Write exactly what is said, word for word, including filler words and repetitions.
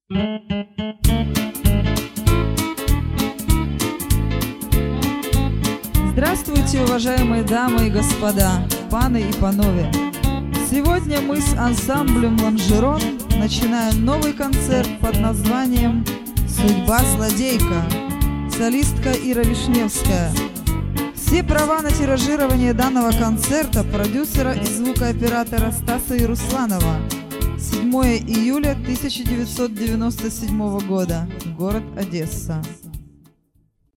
Здравствуйте, уважаемые дамы и господа, паны и панове! Сегодня мы с ансамблем «Лонжерон» начинаем новый концерт под названием «Судьба злодейка», солистка Ира Вишневская. Все права на тиражирование данного концерта продюсера и звукооператора Стаса Ярусланова. седьмое июля тысяча девятьсот девяносто седьмого года. Город Одесса.